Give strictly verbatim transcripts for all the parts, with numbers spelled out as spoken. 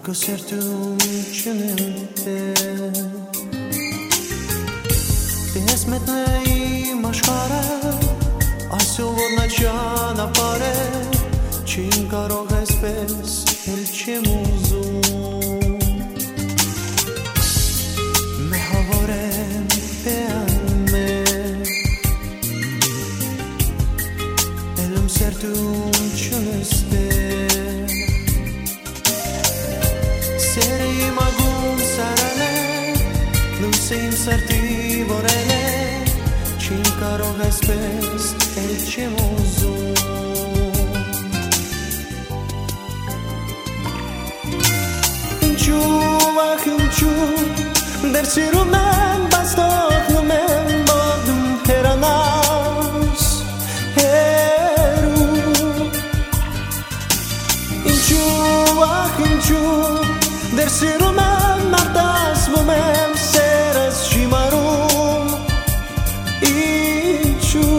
Կսերտում չնեմ Դես մետնեի մաշկարը Այսով որ նա ճանապար է Չին կարող այսպես էլ չեմ ուզում Մեհավոր եմ պեան է Էլում սերտում չնստե Սերը իմ ագում սարել է Լույսը իմ սրտի որել է Չին կարող այսպես էլ չեմ ուզում Ինչու, ախ ինչու Դեր սիրում եմ, բայց թողնում եմ Որ դու հեռանաս հեռու Ինչու, ախ ինչու Դեր սիրում եմ, արտասվում եմ Սերս չի մարում Ինչու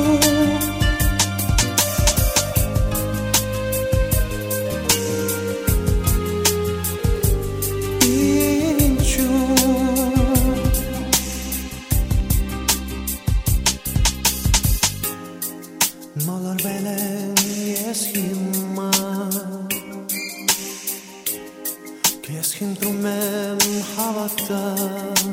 Մոլորվել եմ ես հիմա Ես խնդրում եմ հավատալ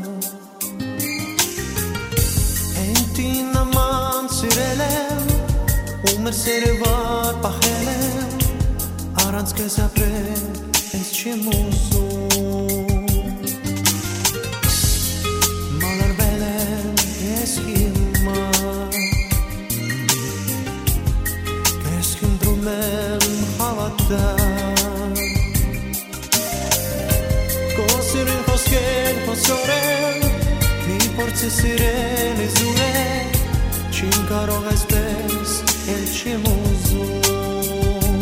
Հենտի նման սիրել եմ Ու մեր սերը վար պախել եմ Առանց կեզ ապրել ես չեմ ուզում Մոլորվել եմ ես հիմա Ես խնդրում եմ հավատալ Կոսիրին խոսքեր խոսորել Մի փորձի սիրել է զուրել Չին կարող այսպես էլ չեմ ուզում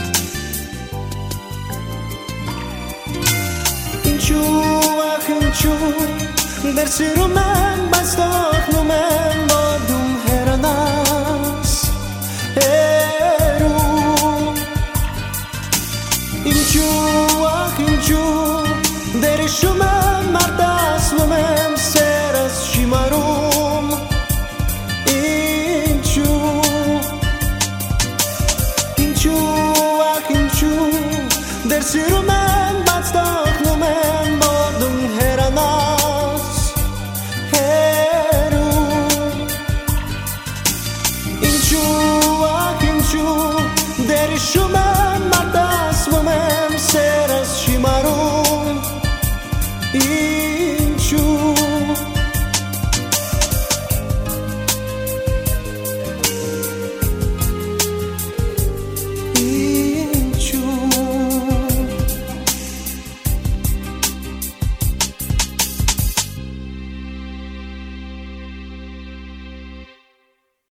Ինչու, ախ ինչու Դեր սիրում եմ, բայց թողնում եմ Որ դու հեռանաս հեռու Ինչու, ախ ինչու Դեր հիշում եմ, արտասվում եմ Սերս չի մարում Ինչու Ինչու, ախ ինչու Դեր սիրում